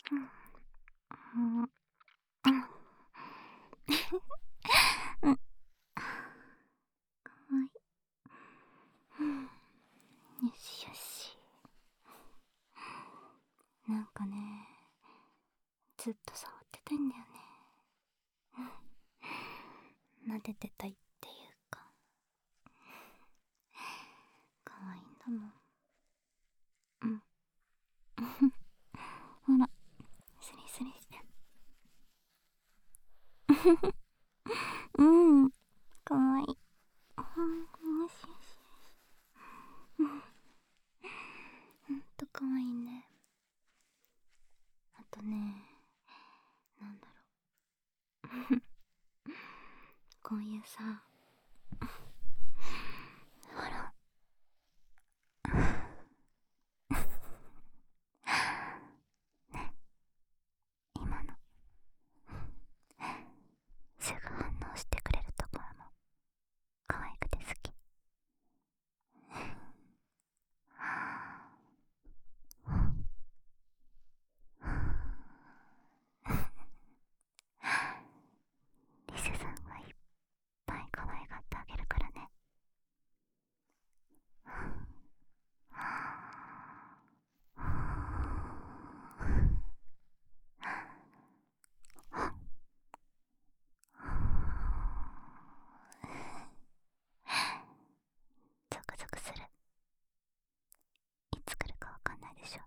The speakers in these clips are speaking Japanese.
うんうんうん、かわいい。よしよし。なんかね、ずっと触ってたいんだよね。撫でてたいっていうか、かわいいんだもん。うん。ほら、スリスリして。うん、かわいい。よしよし。ほんとかわいいね。あとね、なんだろう。こういうさ、ほら、今のすぐ反応してくれるところも可愛くて好き。リセさんがいっぱい可愛がってあげるからね。ゾクゾクする。いつ来るかわかんないでしょ。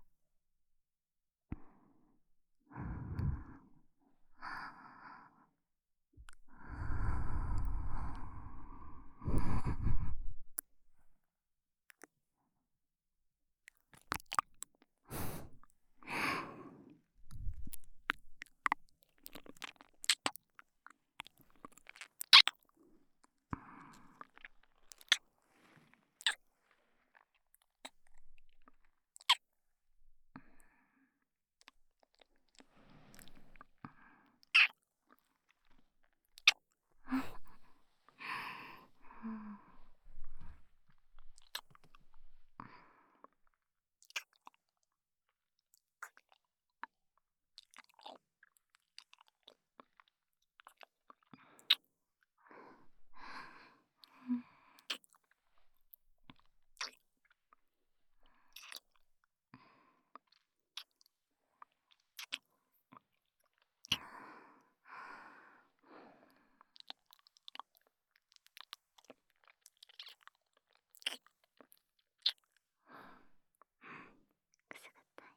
くすぐったい。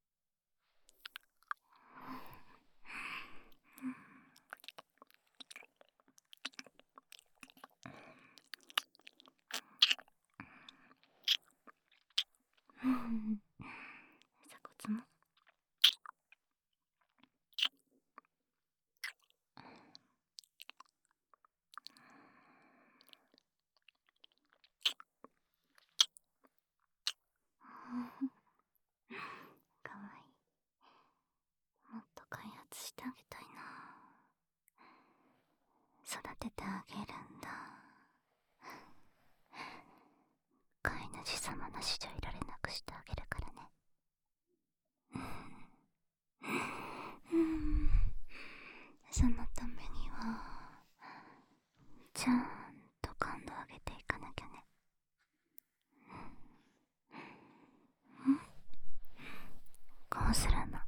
鎖骨も。かわいい。もっと開発してあげたいな。育ててあげるんだ。飼い主様なしじゃいられなくしてあげるからね。そのためにはちゃんと感度上げていかなきゃね。こうするの。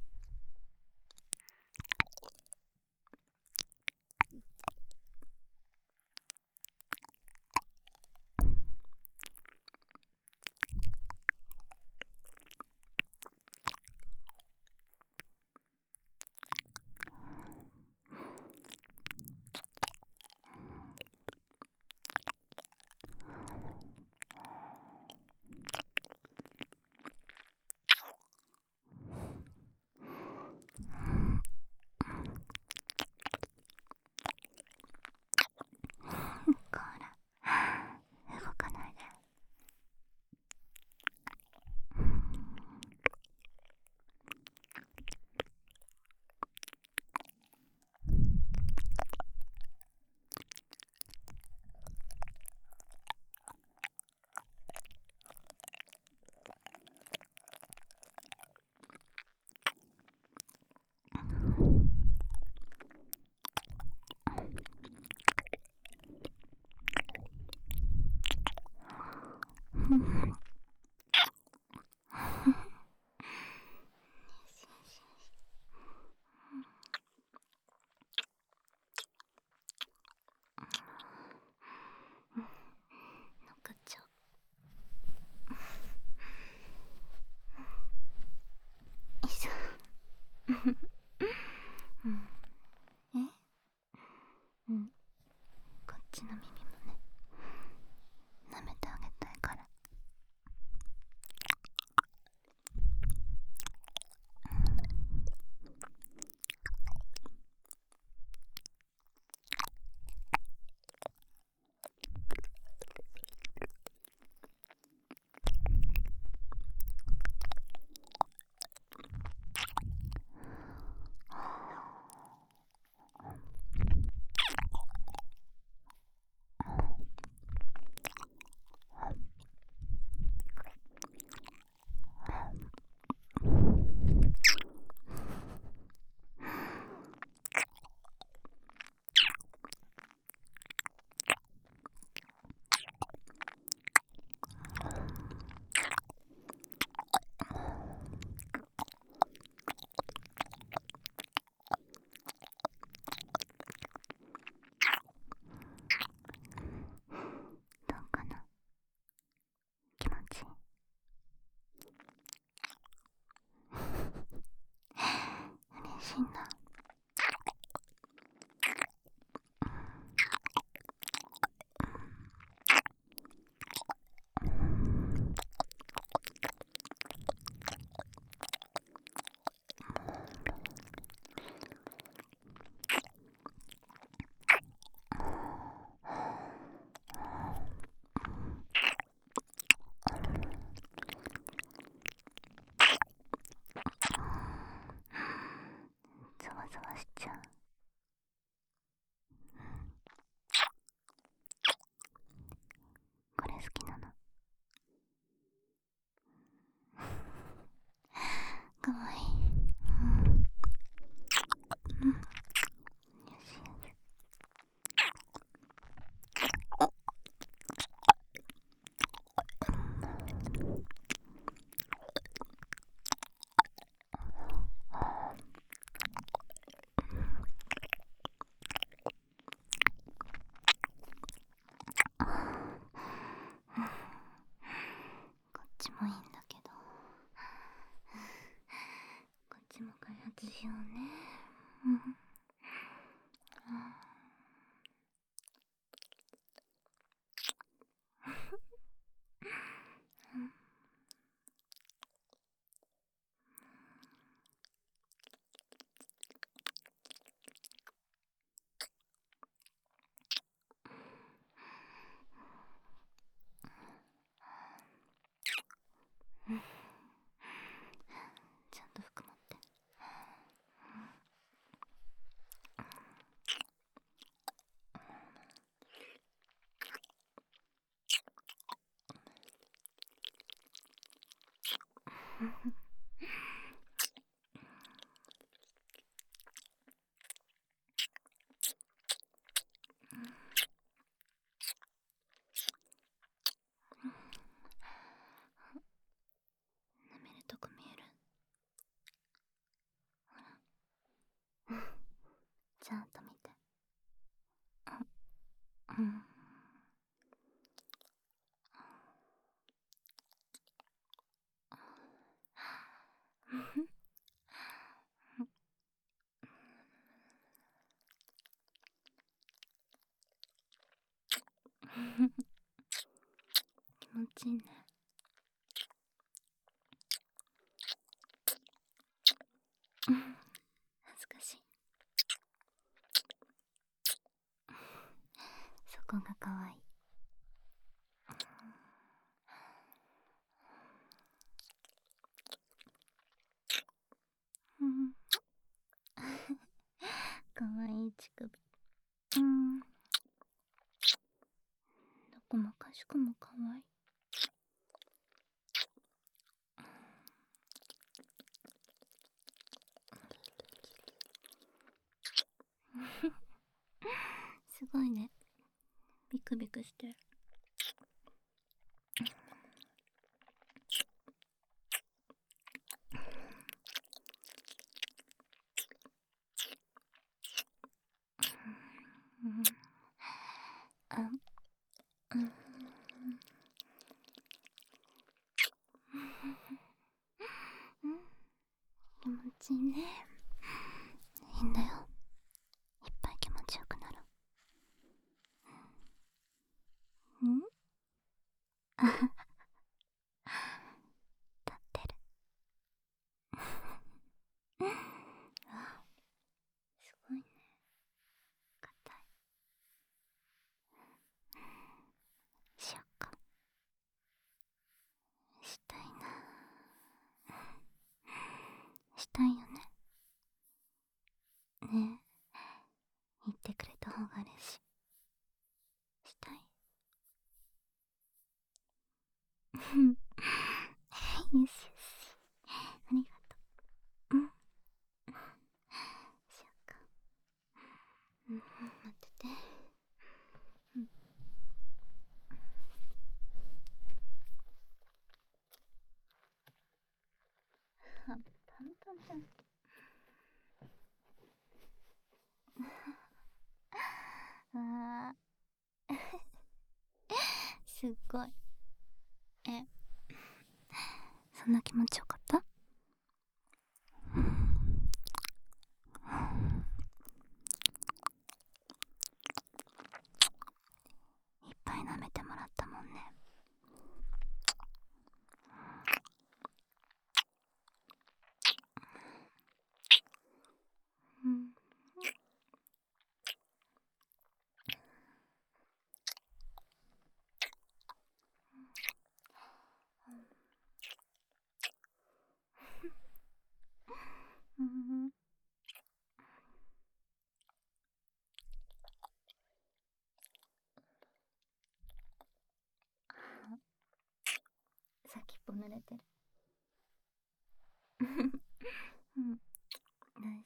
かっちゃう。よいしょ。うん、こっちの耳もね、舐めてあげたいから。どうかな、気持ちいい？嬉しいな。ざわざわしちゃう。これ好きなの？かわいい。よしよし。こっちもいいんだけど、こっちも開発しようね。ちゃんと服持って。舐めるとこ見える？ちゃんと見て。うん。気持ちいいね。恥ずかしい。そこがかわいい。かわいい乳首。どこもかしこもかわいい。すごいね。ビクビクしてる。 あ、うん、気持ちいいね。いいんだよ。いっぱい気持ちよくなる。んあはは、立ってる。あ、すごいね。硬い。しよっか。したいな。したいよね。ねえ、言ってくれた方が嬉しい。したい。よしよし。ありがとう。うん。しよっか。うん、待ってて。うん。あ、パンパンじゃん。あーすっごい。え、そんな気持ちよかった？いっぱい舐めてもらったもんね。うん。うん。先っぽ濡れてる。うん、大丈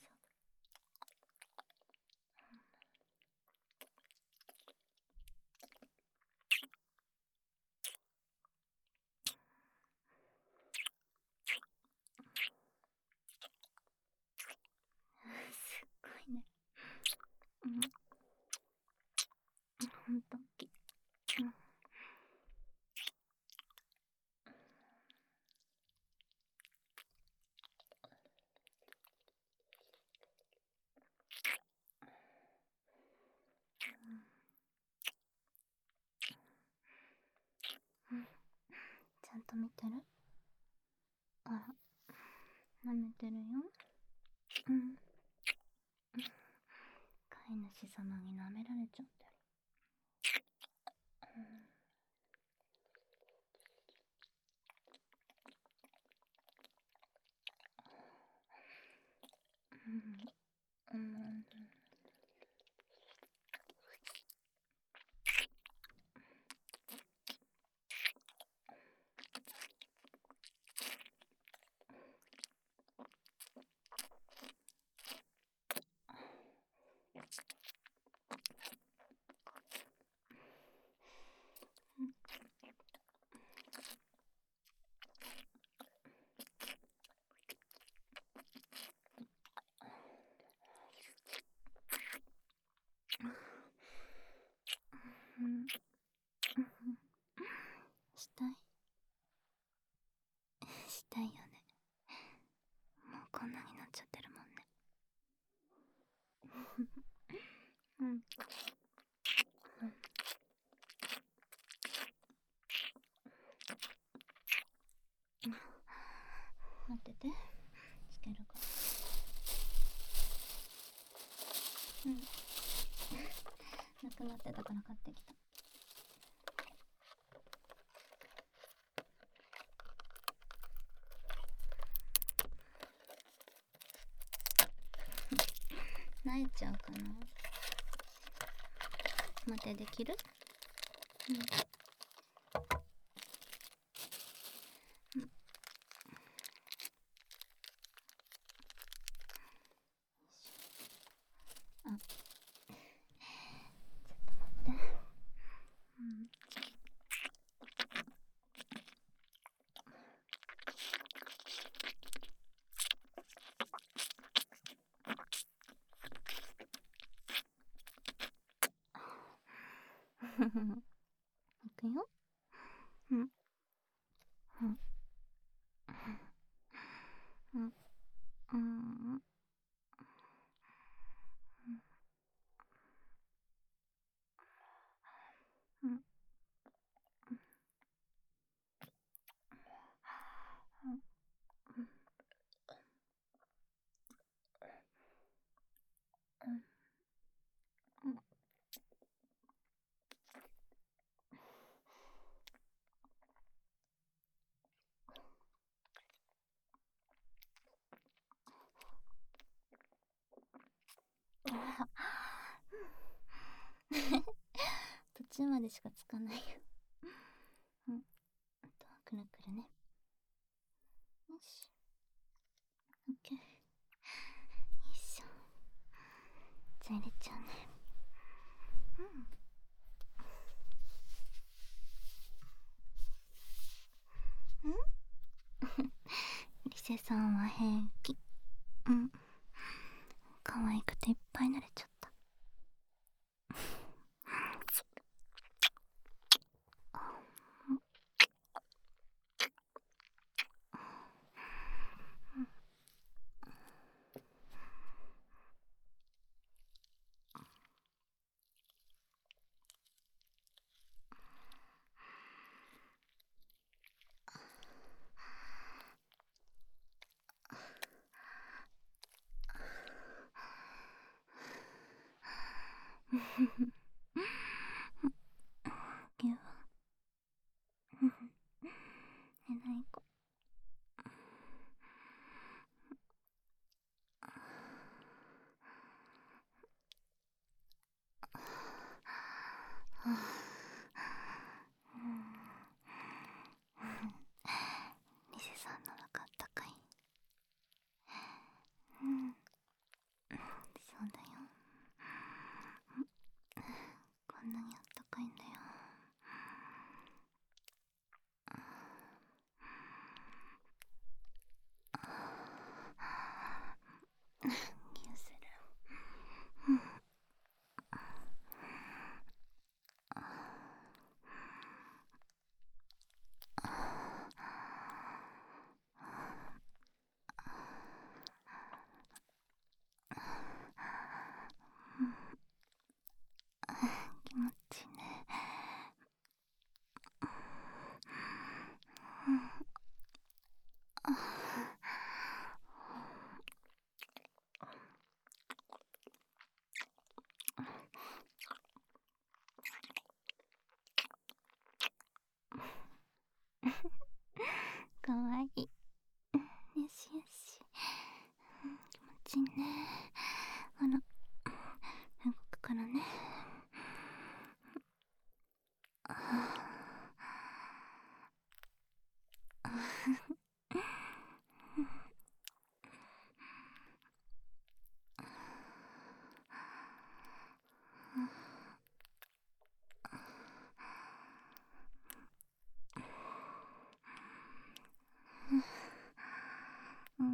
夫。すっごいね。うん、ほんと大きい。うん。うん、ちゃんと見てる？あら、舐めてるよ。うん。飼い主様に舐められちゃってる。うん。うん。うん。うん。したい。したいよね。もうこんなになっちゃってるもんね。うん。うん。待ってて。つけるから。うん。なくなってたから買ってきた。泣いちゃうかな。待って、できる？うん。うん。あ、ちょっと待って。うん。 いくよ。うん。うん。うん。うん。うん。途中までしかつかないよ。うん。あとはくるくるね。よし。オッケー。よいしょ。じゃあ入れちゃうね。うん。リセさんは平気。うん。可愛くていっぱい慣れちゃった。ぎゅう。えらい子。リセさんの中あったかい。うん。そうだよ。こんなにあったかいんだよ。ぎゅうする。気持ちいいね。かわいい。よしよし。気持ちいいね。動くからね。うん。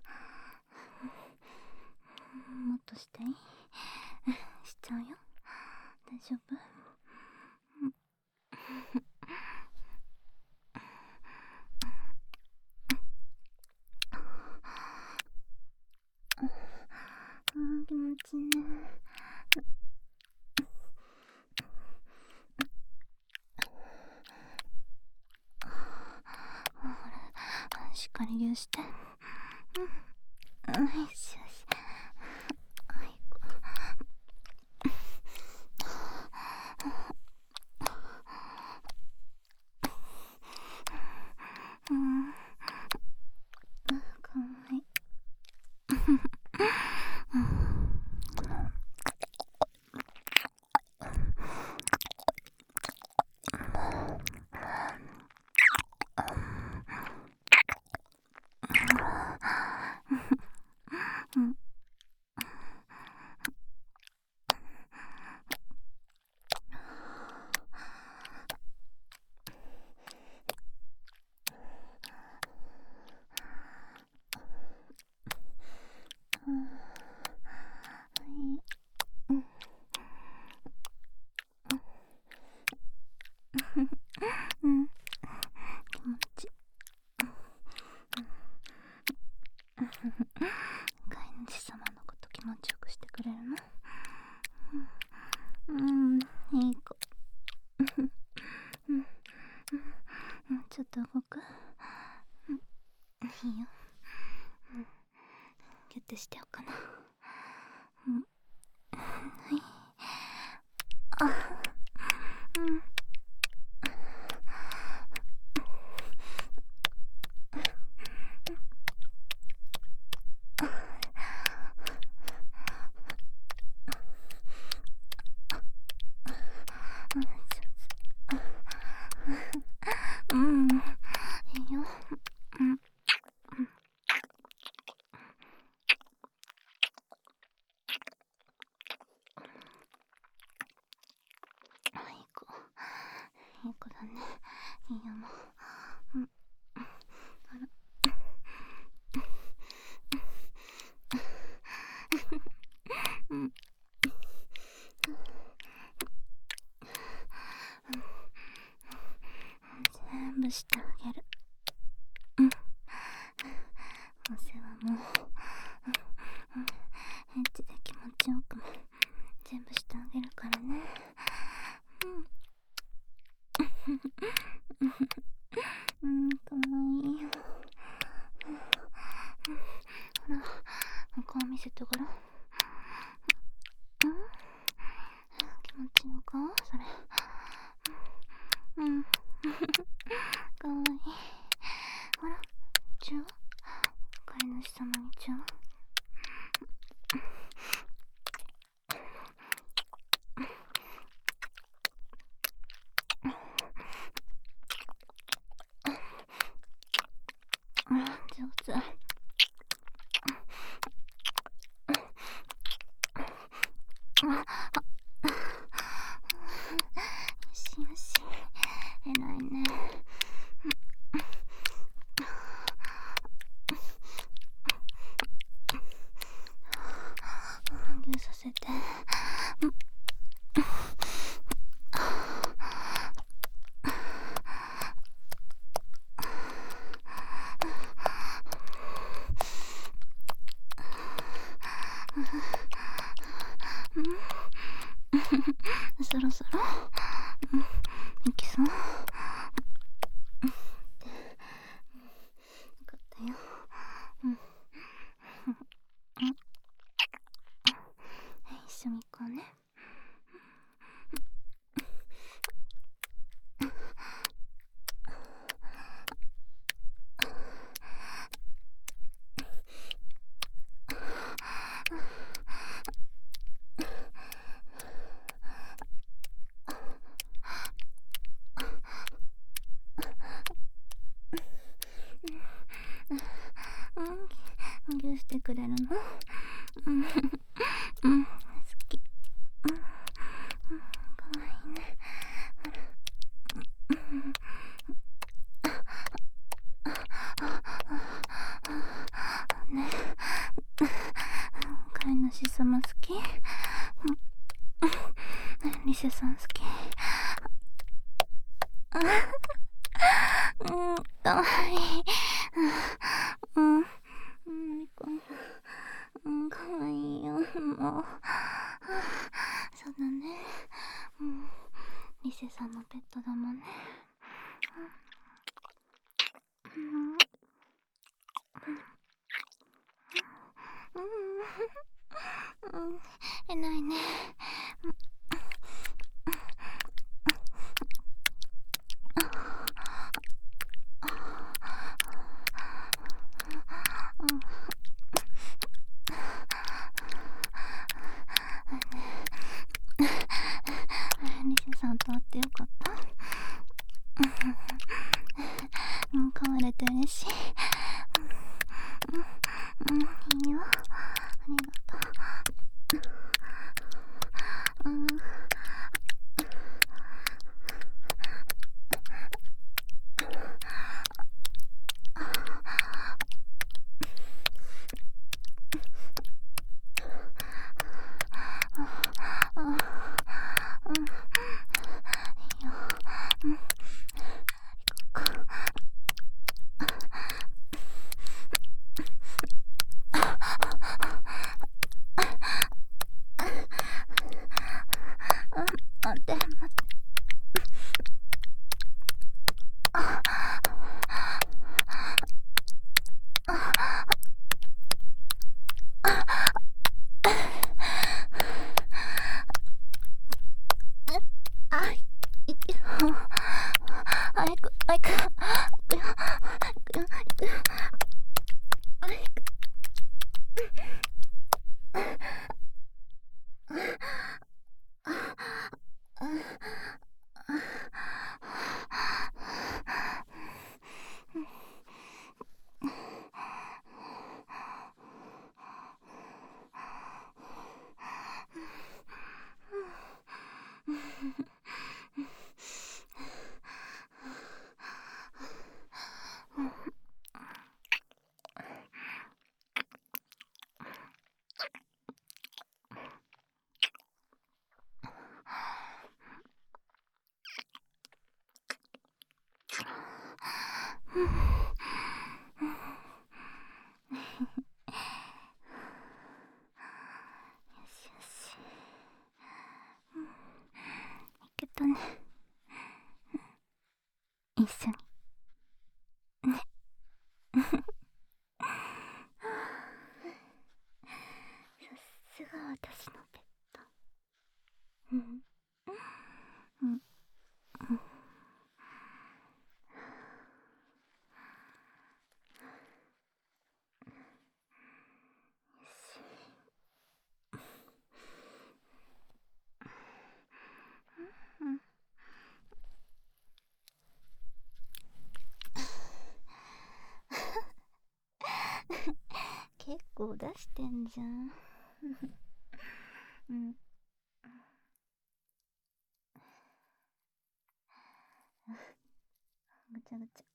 もっとしていい？しちゃうよ。大丈夫？気持ちいいね。ほら、しっかりぎゅうして。よしよし。はい。かわいい。 うん、気持ち飼い主様のこと気持ちよくしてくれるの？いい子。ちょっと動く？いいよ。ギュッてしてようかな。はい。いいよ。いい子だね。いいよ、もう。全部してあげる。お世話もエッチで気持ちよくも全部してあげるからね。かわいいよ。ほら、顔見せてごらん。気持ちいいのかそれ。かわいい。ほら、チュー。飼い主様にチュー。上手。よしよし、偉いね。ぎゅうさせて。そろそろいきそう。よかったよ。一緒に行こうね。ぎゅうしてくれるの？好き。かわいいね。ね、飼い主様好き？リセさん好き？かわいい。かわいいよ、もう。そうだね。リセさんのペットだもんね。偉いね。リセさんと会ってよかった。飼われて嬉しい。いいよ。ありがとう。いいよ。 早く早く、行くよ行くよ行くよ、早く。よしよし、いけたね。一緒にね。さすが私のペット。うんうん。うん、結構出してんじゃん。うん。ぐちゃぐちゃ。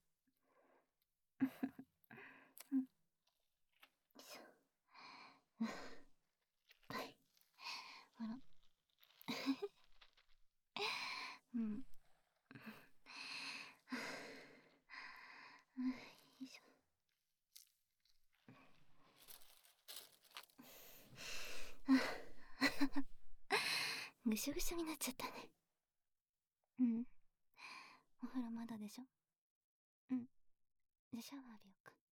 うん。よいしょ。はい。ほら。うん。よいしょ。ぐしょぐしょになっちゃったね。うん。お風呂まだでしょ。うん。じゃあシャワー浴びようか。